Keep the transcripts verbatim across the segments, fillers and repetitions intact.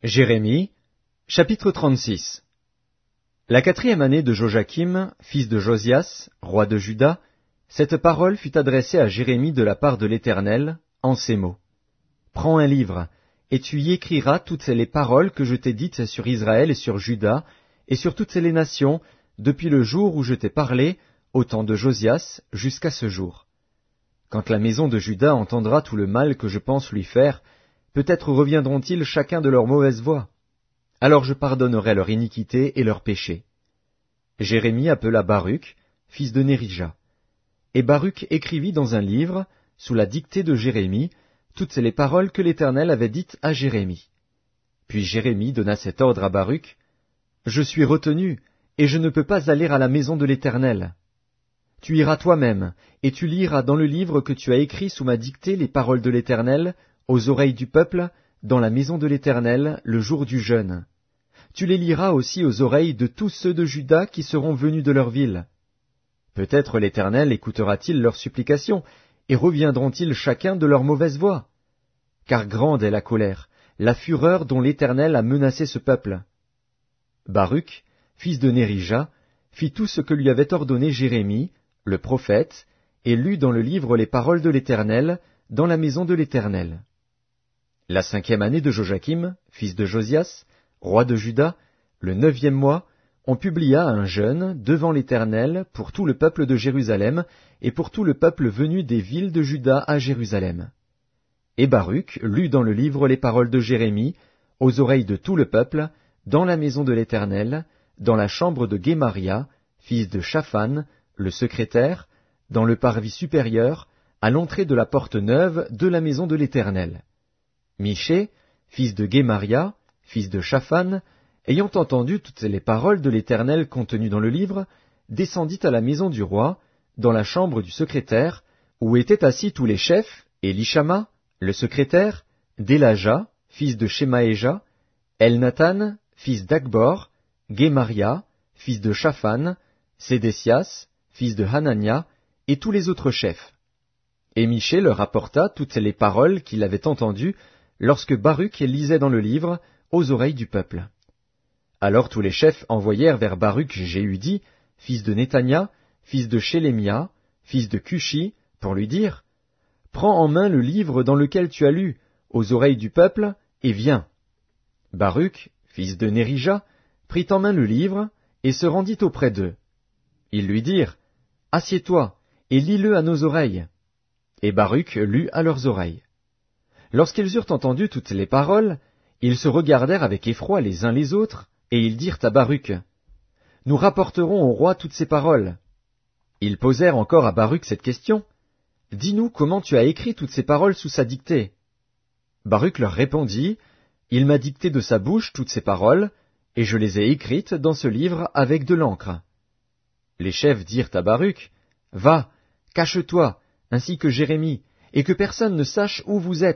Jérémie, chapitre trente-six. La quatrième année de Joachim, fils de Josias, roi de Juda, cette parole fut adressée à Jérémie de la part de l'Éternel, en ces mots. Prends un livre, et tu y écriras toutes les paroles que je t'ai dites sur Israël et sur Juda, et sur toutes les nations, depuis le jour où je t'ai parlé, au temps de Josias, jusqu'à ce jour. Quand la maison de Juda entendra tout le mal que je pense lui faire, peut-être reviendront-ils chacun de leur mauvaise voie. Alors je pardonnerai leur iniquité et leur péché. Jérémie appela Baruch, fils de Nérija. Et Baruch écrivit dans un livre, sous la dictée de Jérémie, toutes les paroles que l'Éternel avait dites à Jérémie. Puis Jérémie donna cet ordre à Baruch, « Je suis retenu, et je ne peux pas aller à la maison de l'Éternel. Tu iras toi-même, et tu liras dans le livre que tu as écrit sous ma dictée les paroles de l'Éternel, aux oreilles du peuple, dans la maison de l'Éternel, le jour du jeûne. Tu les liras aussi aux oreilles de tous ceux de Juda qui seront venus de leur ville. Peut-être l'Éternel écoutera-t-il leurs supplications, et reviendront-ils chacun de leur mauvaise voie? Car grande est la colère, la fureur dont l'Éternel a menacé ce peuple. » Baruch, fils de Nérija, fit tout ce que lui avait ordonné Jérémie, le prophète, et lut dans le livre les paroles de l'Éternel, dans la maison de l'Éternel. La cinquième année de Joachim, fils de Josias, roi de Juda, le neuvième mois, on publia un jeûne devant l'Éternel pour tout le peuple de Jérusalem et pour tout le peuple venu des villes de Juda à Jérusalem. Et Baruch lut dans le livre les paroles de Jérémie, aux oreilles de tout le peuple, dans la maison de l'Éternel, dans la chambre de Guémaria, fils de Shaphan, le secrétaire, dans le parvis supérieur, à l'entrée de la porte neuve de la maison de l'Éternel. Michée, fils de Guémaria, fils de Shaphan, ayant entendu toutes les paroles de l'Éternel contenues dans le livre, descendit à la maison du roi, dans la chambre du secrétaire, où étaient assis tous les chefs, Élishama, le secrétaire, Délaja, fils de Shemaéja, Elnathan, fils d'Akbor, Guémaria, fils de Shaphan, Sédécias, fils de Hanania, et tous les autres chefs. Et Michée leur apporta toutes les paroles qu'il avait entendues lorsque Baruch lisait dans le livre aux oreilles du peuple. Alors tous les chefs envoyèrent vers Baruch Jéhudi, fils de Néthania, fils de Shélémia, fils de Cushi, pour lui dire, « Prends en main le livre dans lequel tu as lu, aux oreilles du peuple, et viens. » Baruch, fils de Nérija, prit en main le livre, et se rendit auprès d'eux. Ils lui dirent, « Assieds-toi, et lis-le à nos oreilles. » Et Baruch lut à leurs oreilles. Lorsqu'ils eurent entendu toutes les paroles, ils se regardèrent avec effroi les uns les autres, et ils dirent à Baruch, « Nous rapporterons au roi toutes ces paroles. » Ils posèrent encore à Baruch cette question, « Dis-nous comment tu as écrit toutes ces paroles sous sa dictée. » Baruch leur répondit, « Il m'a dicté de sa bouche toutes ces paroles, et je les ai écrites dans ce livre avec de l'encre. » Les chefs dirent à Baruch, « Va, cache-toi, ainsi que Jérémie, et que personne ne sache où vous êtes. »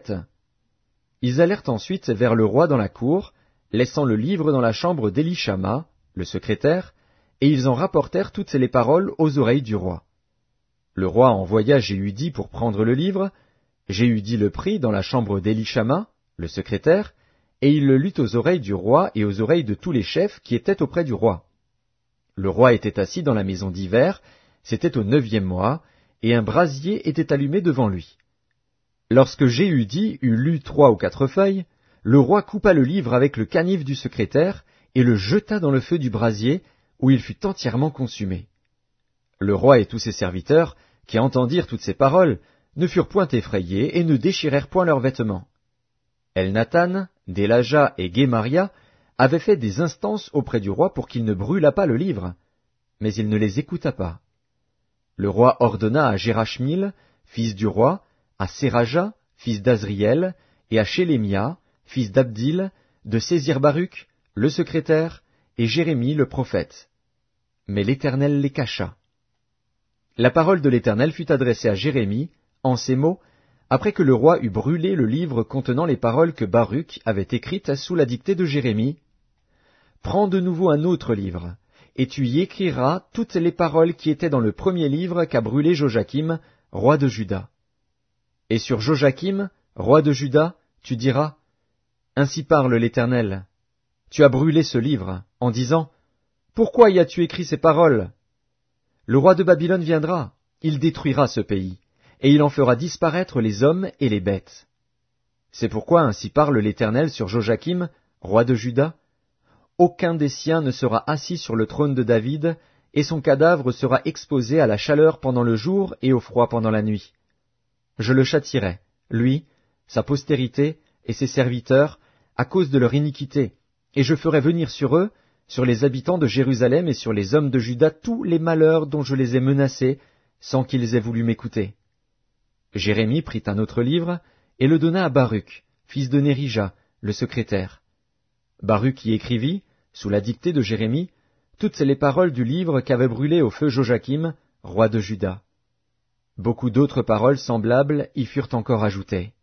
Ils allèrent ensuite vers le roi dans la cour, laissant le livre dans la chambre d'Élishama, le secrétaire, et ils en rapportèrent toutes les paroles aux oreilles du roi. Le roi envoya Jéhudi pour prendre le livre, Jéhudi le prit dans la chambre d'Élishama, le secrétaire, et il le lut aux oreilles du roi et aux oreilles de tous les chefs qui étaient auprès du roi. Le roi était assis dans la maison d'hiver, c'était au neuvième mois, et un brasier était allumé devant lui. Lorsque Jéhudi eut lu trois ou quatre feuilles, le roi coupa le livre avec le canif du secrétaire et le jeta dans le feu du brasier, où il fut entièrement consumé. Le roi et tous ses serviteurs, qui entendirent toutes ces paroles, ne furent point effrayés et ne déchirèrent point leurs vêtements. Elnathan, Délaja et Guémaria avaient fait des instances auprès du roi pour qu'il ne brûlât pas le livre, mais il ne les écouta pas. Le roi ordonna à Jérachmil, fils du roi, à Séraja, fils d'Azriel, et à Shélémia, fils d'Abdil, de saisir Baruch, le secrétaire, et Jérémie le prophète. Mais l'Éternel les cacha. La parole de l'Éternel fut adressée à Jérémie, en ces mots, après que le roi eut brûlé le livre contenant les paroles que Baruch avait écrites sous la dictée de Jérémie. « Prends de nouveau un autre livre, et tu y écriras toutes les paroles qui étaient dans le premier livre qu'a brûlé Joachim, roi de Juda. Et sur Joachim, roi de Juda, tu diras, Ainsi parle l'Éternel. Tu as brûlé ce livre, en disant, pourquoi y as-tu écrit ces paroles? Le roi de Babylone viendra, il détruira ce pays, et il en fera disparaître les hommes et les bêtes. C'est pourquoi ainsi parle l'Éternel sur Joachim, roi de Juda. Aucun des siens ne sera assis sur le trône de David, et son cadavre sera exposé à la chaleur pendant le jour et au froid pendant la nuit. Je le châtierai, lui, sa postérité et ses serviteurs, à cause de leur iniquité, et je ferai venir sur eux, sur les habitants de Jérusalem et sur les hommes de Juda, tous les malheurs dont je les ai menacés, sans qu'ils aient voulu m'écouter. Jérémie prit un autre livre, et le donna à Baruch, fils de Nérija, le secrétaire. Baruch y écrivit, sous la dictée de Jérémie, toutes les paroles du livre qu'avait brûlé au feu Joachim, roi de Juda. Beaucoup d'autres paroles semblables y furent encore ajoutées.